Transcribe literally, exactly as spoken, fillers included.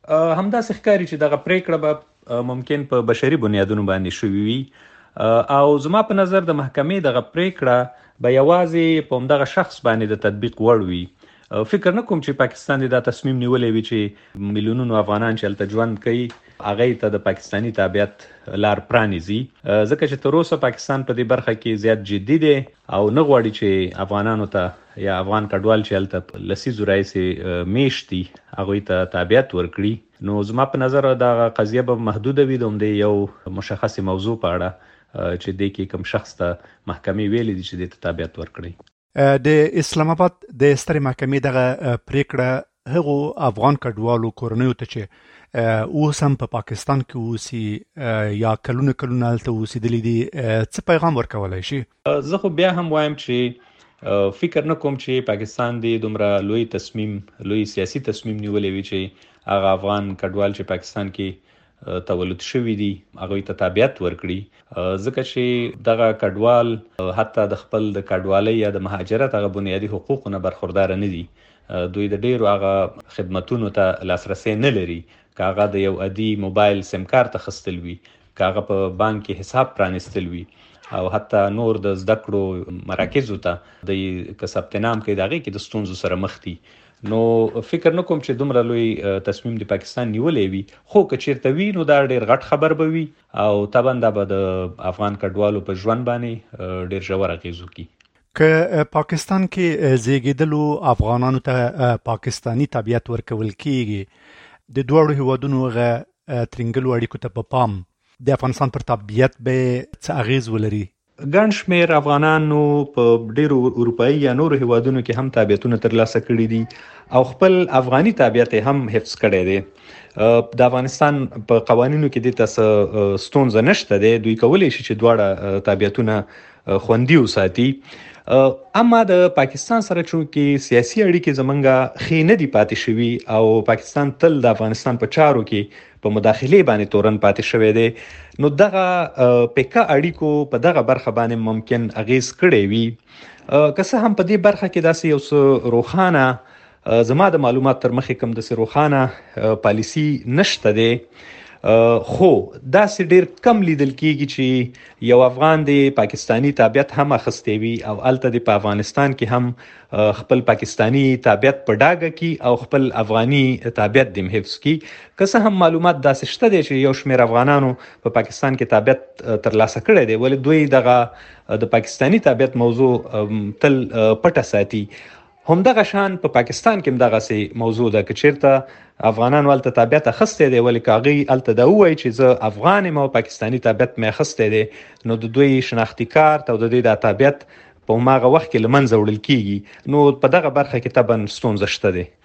اه، همداسې ښکاري چې دغه پریکړه به اه، ممکن په بشري بنیادونو باندې شوې وي. اه، او زما په نظر د محکمې دغه پریکړه به یوازې په همدغه شخص باندې د تطبیق وړ وي. اه، فکر نه کوم چې پاکستان دې دا تصمیم نیولی وي چې میلیونونو افغانان چې هلته ژوند کوي هغې ته د پاکستاني تابعیت لار پرانیزي، اه، ځکه چې تر اوسه پاکستان په دې برخه کې زیات جدي دی او نه غواړي چې افغانانو ته یا افغان کډوال چې هلته په لسیزو راهیسې اه، میشت دي هغوی ته تابعیت ورکړي. نو زما په نظر دغه قضیه به محدوده وي د همدې یو مشخصې موضوع په اړه اه، چې دې کې کوم شخص ته محکمې ویلي دي چې دې ته تابعیت ورکړي. اه، د اسلام آباد د سترې محکمې دغه اه، پریکړه هغو افغان کډوالو کورنیو ته چې اه، اوس هم په پاکستان کې اوسي اه، یا کلونه کلونه هلته اوسېدلي دي اه، څه پیغام ورکولی شي؟ اه، زه خو بیا هم وایم چې اه، فکر نه کوم چې پاکستان دې دومره لوی تصمیم لوی سیاسي تصمیم نیولی وي چې هغه افغان کډوال چې پاکستان کې اه، تولد شوي دي هغوی ته تابعیت ورکړي، اه، ځکه چې دغه کډوال اه، حتی د خپل د کډوالۍ یا د مهاجرت هغه بنیادي حقوقو نه برخورداره نه دي. اه، دوی د ډیرو هغه خدمتونو ته لاسرسی نه لري، که هغه د یو عادي موبایل سیم کارت اخیستل وي، که هغه په بانک کې حساب پرانیستل وي او حتی نور د زده کړو مراکزو ته د که ثبت نام کوي د هغې کې د ستونزو سره مخ دي. نو فکر نه کوم چې دومره لوی اه، تصمیم د پاکستان نیولی وي، خو که چیرته وي نو دا ډیر غټ خبر به وي او طبعا دا به د افغان کډوالو په ژوند باندې اه، ډیر ژور اغیز وکړي. که پاکستان کې زیږیدلو افغانانو ته پاکستانی تابعیت ورکول کیږي، د دواړو هیوادونو هغه ترنګلو اړیکو ته په پام د افغانستان پر تابعیت به څه اغیز ولري؟ ګڼ شمېر افغانانو په ډیرو اروپایي یا نورو هیوادونو کې هم تابعیتونه ترلاسه کړي دي او خپل افغاني تابعیت یې هم حفظ کړی دی. اه، د افغانستان په قوانینو کې دې ته څه ستونزه نشته دی، دوی کولی شي چې دواړه اه، تابعیتونه اه، خوندي وساتي. اه، اما د پاکستان سره چونکې سیاسي اړیکې زمونږ ښې نه دي پاتې شوي او پاکستان تل د افغانستان په چارو کې په مداخلې باندې تورن پاتې شوی دی، نو دغه اه، پیکه اړیکو په دغه برخه باندې ممکن اغیز کړی وي. اه، که څه هم په دې برخه کې داسې یو څه روښانه اه، زما د معلومات تر مخې کوم داسې روښانه اه، پالیسي نشته دی، اه، خو داسې ډیر کم لیدل کیږي چې یو افغان د پاکستانی تابعیت هم اخیستی وي او هلته د په افغانستان کې هم اه، خپل پاکستانی تابعیت په ډاګه کی او خپل افغاني تابعیت دې حفظ کی. که څه هم معلومات داسې شته دی چې یو شمېر افغانانو په پاکستان کې تابعیت اه، ترلاسه کړی دی، ولې دوی دغه اه، د پاکستانی تابعیت موضوع ام، تل اه، پټه ساتي. همدغه شان په پاکستان کې هم دغسې موضوع ده، که چیرته افغانانو هلته تابعیت اخیستی دی ولې که هغوی هلته دا ووایي چې زه افغان یم او پاکستاني تابعیت مې اخیستی دی، نو د دوی شناختي کارت او د دوی دا تابعیت په هماغه وخت کې له منځه وړل کیږي. نو په دغه برخه کې طبعا ستونزه شته دی.